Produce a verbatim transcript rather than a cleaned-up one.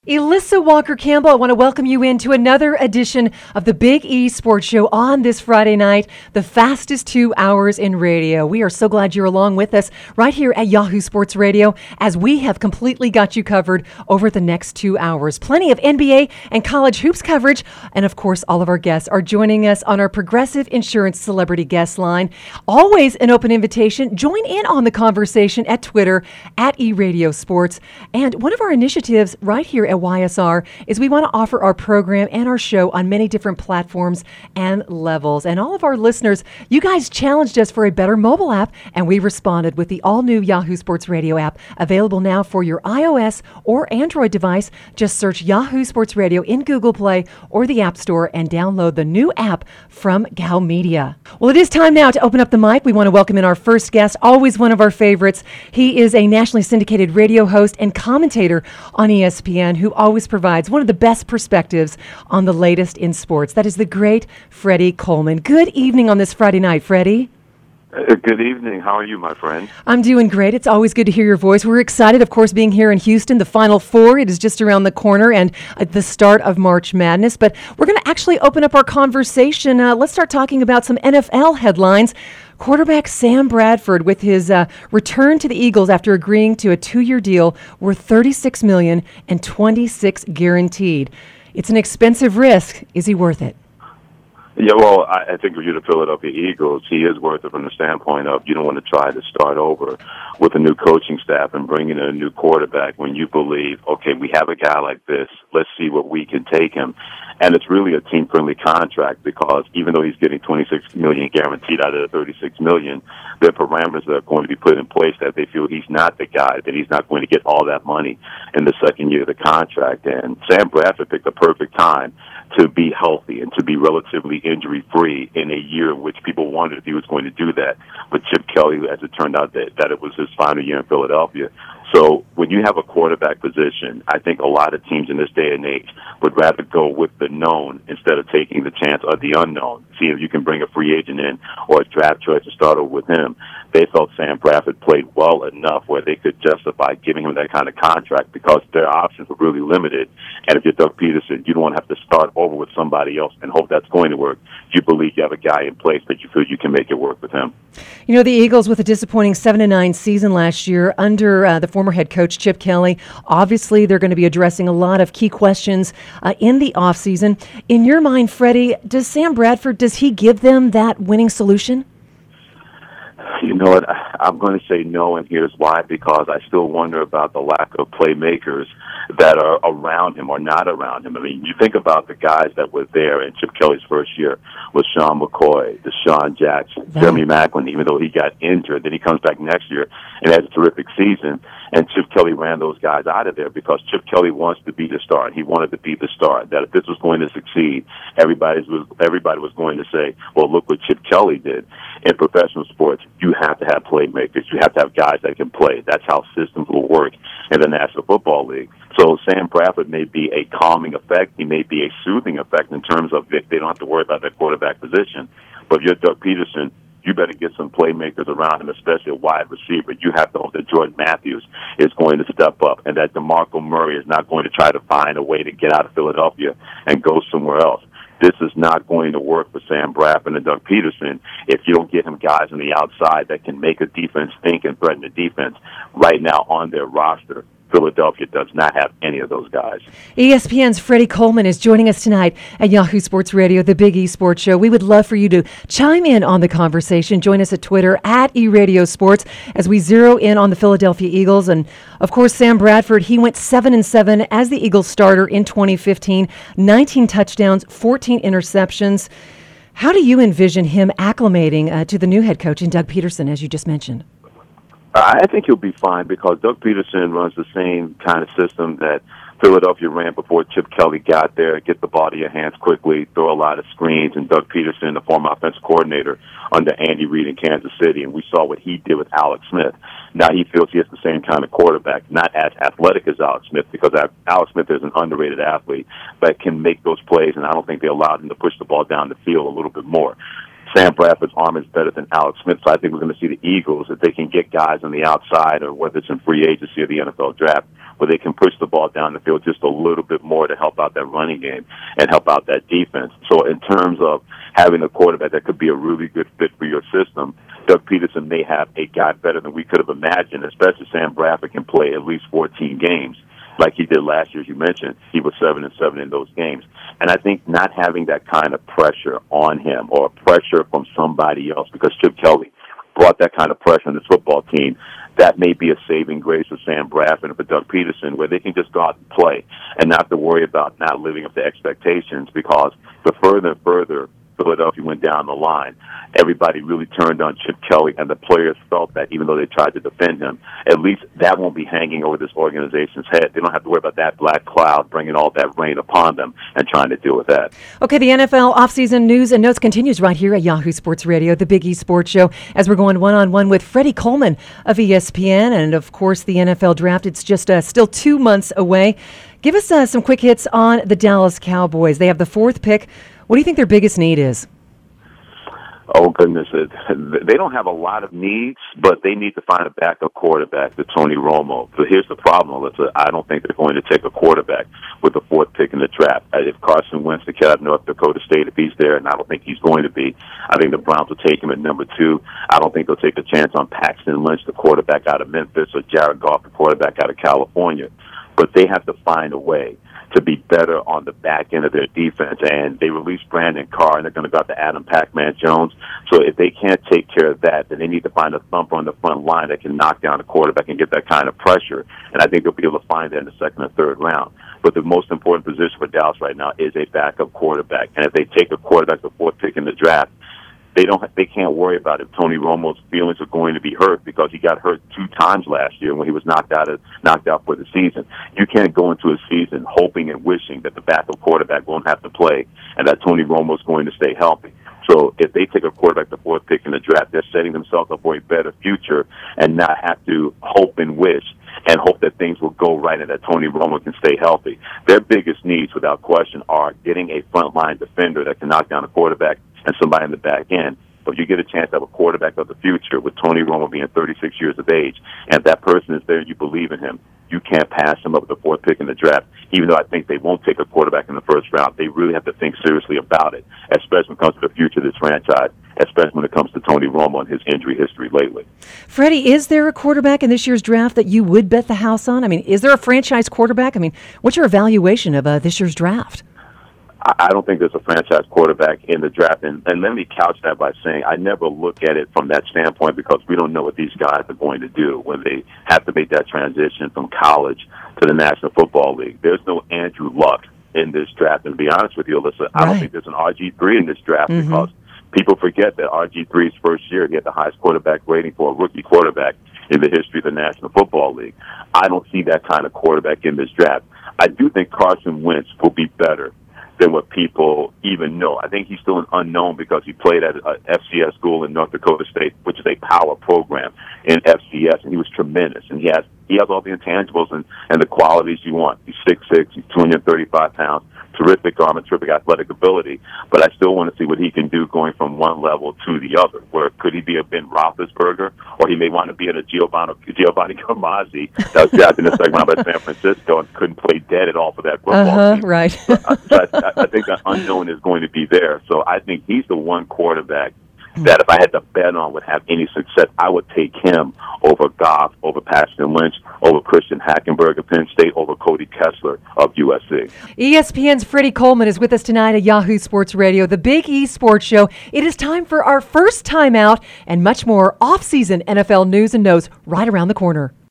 Elissa Walker-Campbell, I want to welcome you into another edition of the Big E Sports Show on this Friday night, the fastest two hours in radio. We are so glad you're along with us right here at Yahoo Sports Radio as we have completely got you covered over the next two hours. Plenty of N B A and college hoops coverage, and of course, all of our guests are joining us on our Progressive Insurance Celebrity Guest Line. Always an open invitation. Join in on the conversation at Twitter, at eRadio Sports. And one of our initiatives right here at Y S R is we want to offer our program and our show on many different platforms and levels. And all of our listeners, you guys challenged us for a better mobile app, and we responded with the all-new Yahoo Sports Radio app, available now for your iOS or Android device. Just search Yahoo Sports Radio in Google Play or the App Store and download the new app from Gal Media. Well, it is time now to open up the mic. We want to welcome in our first guest, always one of our favorites. He is a nationally syndicated radio host and commentator on E S P N who always provides one of the best perspectives on the latest in sports. That is the great Freddie Coleman. Good evening on this Friday night, Freddie. Uh, good evening. How are you, my friend? I'm doing great. It's always good to hear your voice. We're excited, of course, being here in Houston. The Final Four, it is just around the corner and at the start of March Madness. But we're going to actually open up our conversation. Uh, let's start talking about some N F L headlines. Quarterback Sam Bradford with his uh, return to the Eagles after agreeing to a two-year deal worth thirty-six million dollars and twenty-six guaranteed. It's an expensive risk. Is he worth it? Yeah, well, I, I think if you're the Philadelphia Eagles, he is worth it from the standpoint of you don't want to try to start over with a new coaching staff and bring in a new quarterback when you believe, okay, we have a guy like this, let's see what we can take him. And it's really a team-friendly contract because even though he's getting twenty-six million dollars guaranteed out of the thirty-six million dollars, there are parameters that are going to be put in place that they feel he's not the guy, that he's not going to get all that money in the second year of the contract. And Sam Bradford picked the perfect time to be healthy and to be relatively injury-free in a year in which people wondered if he was going to do that. But Chip Kelly, as it turned out, that, that it was his final year in Philadelphia. So when you have a quarterback position, I think a lot of teams in this day and age would rather go with the known instead of taking the chance of the unknown. See if you can bring a free agent in or a draft choice to start over with him. They felt Sam Bradford played well enough where they could justify giving him that kind of contract because their options were really limited. And if you're Doug Peterson, you don't want to have to start over with somebody else and hope that's going to work. You believe you have a guy in place that you feel you can make it work with him. You know, the Eagles with a disappointing seven and nine season last year under uh, the former head coach Chip Kelly. Obviously, they're going to be addressing a lot of key questions uh, in the offseason. In your mind, Freddie, does Sam Bradford, does he give them that winning solution? You know what? I'm going to say no, and here's why. Because I still wonder about the lack of playmakers that are around him or not around him. I mean, you think about the guys that were there in Chip Kelly's first year with Sean McCoy, Deshaun Jackson, right. Jeremy Maclin, even though he got injured. Then he comes back next year and has a terrific season. And Chip Kelly ran those guys out of there because Chip Kelly wants to be the star, and he wanted to be the star. That if this was going to succeed, everybody was everybody was going to say, well, look what Chip Kelly did. In professional sports, you have to have playmakers. You have to have guys that can play. That's how systems will work in the National Football League. So Sam Bradford may be a calming effect. He may be a soothing effect in terms of if they don't have to worry about their quarterback position. But if you're Doug Peterson, you better get some playmakers around him, especially a wide receiver. You have to hope that Jordan Matthews is going to step up and that DeMarco Murray is not going to try to find a way to get out of Philadelphia and go somewhere else. This is not going to work for Sam Bradford and Doug Peterson if you don't get him guys on the outside that can make a defense think and threaten the defense right now on their roster. Philadelphia does not have any of those guys. E S P N's Freddie Coleman is joining us tonight at Yahoo Sports Radio, the Big E Sports Show. We would love for you to chime in on the conversation. Join us at Twitter, at eRadio Sports, as we zero in on the Philadelphia Eagles. And, of course, Sam Bradford, he went seven and seven as the Eagles starter in twenty fifteen, nineteen touchdowns, fourteen interceptions. How do you envision him acclimating uh, to the new head coach in Doug Peterson, as you just mentioned? I think he'll be fine because Doug Peterson runs the same kind of system that Philadelphia ran before Chip Kelly got there. Get the ball to your hands quickly, throw a lot of screens. And Doug Peterson, the former offensive coordinator under Andy Reid in Kansas City, and we saw what he did with Alex Smith. Now he feels he has the same kind of quarterback, not as athletic as Alex Smith, because Alex Smith is an underrated athlete, but can make those plays, and I don't think they allowed him to push the ball down the field a little bit more. Sam Bradford's arm is better than Alex Smith, so I think we're going to see the Eagles, if they can get guys on the outside, or whether it's in free agency or the N F L draft, where they can push the ball down the field just a little bit more to help out that running game and help out that defense. So in terms of having a quarterback that could be a really good fit for your system, Doug Peterson may have a guy better than we could have imagined, especially Sam Bradford can play at least fourteen games. Like he did last year, as you mentioned, he was seven and seven in those games. And I think not having that kind of pressure on him, or pressure from somebody else, because Chip Kelly brought that kind of pressure on this football team, that may be a saving grace for Sam Bradford and for Doug Peterson, where they can just go out and play and not have to worry about not living up to expectations, because the further and further Philadelphia went down the line, everybody really turned on Chip Kelly, and the players felt that even though they tried to defend him, at least that won't be hanging over this organization's head. They don't have to worry about that black cloud bringing all that rain upon them and trying to deal with that. Okay, the N F L offseason news and notes continues right here at Yahoo Sports Radio, the Big E Sports Show, as we're going one-on-one with Freddie Coleman of E S P N, and of course the N F L draft. It's just uh, still two months away. Give us uh, some quick hits on the Dallas Cowboys. They have the fourth pick. What do you think their biggest need is? Oh, goodness. They don't have a lot of needs, but they need to find a backup quarterback to Tony Romo. So here's the problem, Alyssa. I don't think they're going to take a quarterback with the fourth pick in the draft. If Carson Wentz, the kid out of North Dakota State, if he's there, and I don't think he's going to be, I think the Browns will take him at number two. I don't think they'll take a chance on Paxton Lynch, the quarterback out of Memphis, or Jared Goff, the quarterback out of California. But they have to find a way to be better on the back end of their defense. And they released Brandon Carr, and they're going to go out to Adam Pac-Man Jones. So if they can't take care of that, then they need to find a thumper on the front line that can knock down the quarterback and get that kind of pressure. And I think they'll be able to find that in the second or third round. But the most important position for Dallas right now is a backup quarterback. And if they take a quarterback the fourth pick in the draft, They don't. They can't worry about if Tony Romo's feelings are going to be hurt, because he got hurt two times last year when he was knocked out of, knocked out for the season. You can't go into a season hoping and wishing that the backup quarterback won't have to play and that Tony Romo's going to stay healthy. So if they take a quarterback the fourth pick in the draft, they're setting themselves up for a better future and not have to hope and wish and hope that things will go right and that Tony Romo can stay healthy. Their biggest needs, without question, are getting a frontline defender that can knock down a quarterback and somebody in the back end. But you get a chance to have a quarterback of the future with Tony Romo being thirty-six years of age, and if that person is there and you believe in him, you can't pass him up with the fourth pick in the draft. Even though I think they won't take a quarterback in the first round, they really have to think seriously about it, especially when it comes to the future of this franchise, especially when it comes to Tony Romo and his injury history lately. Freddie, is there a quarterback in this year's draft that you would bet the house on? I mean, is there a franchise quarterback? I mean, what's your evaluation of uh, this year's draft? I don't think there's a franchise quarterback in the draft. And, and let me couch that by saying I never look at it from that standpoint, because we don't know what these guys are going to do when they have to make that transition from college to the National Football League. There's no Andrew Luck in this draft. And to be honest with you, Alyssa, right. I don't think there's an R G three in this draft, mm-hmm. because people forget that R G three's first year, he had the highest quarterback rating for a rookie quarterback in the history of the National Football League. I don't see that kind of quarterback in this draft. I do think Carson Wentz will be better than what people even know. I think he's still an unknown because he played at a F C S school in North Dakota State, which is a power program in F C S, and he was tremendous. And he has he has all the intangibles and, and the qualities you want. He's six foot six, he's two hundred thirty-five pounds, terrific arm and terrific athletic ability, but I still want to see what he can do going from one level to the other. Where could he be a Ben Roethlisberger, or he may want to be at a Giovanni, Giovanni Carmazzi that was drafted in the second round by San Francisco and couldn't play dead at all for that football uh-huh, team. Right. so I, I think the unknown is going to be there. So I think he's the one quarterback that if I had to bet on would have any success, I would take him over Goff, over Paxton Lynch, over Christian Hackenberg of Penn State, over Cody Kessler of U S C. E S P N's Freddie Coleman is with us tonight at Yahoo Sports Radio, the Big E Sports Show. It is time for our first timeout and much more off-season N F L news and notes right around the corner.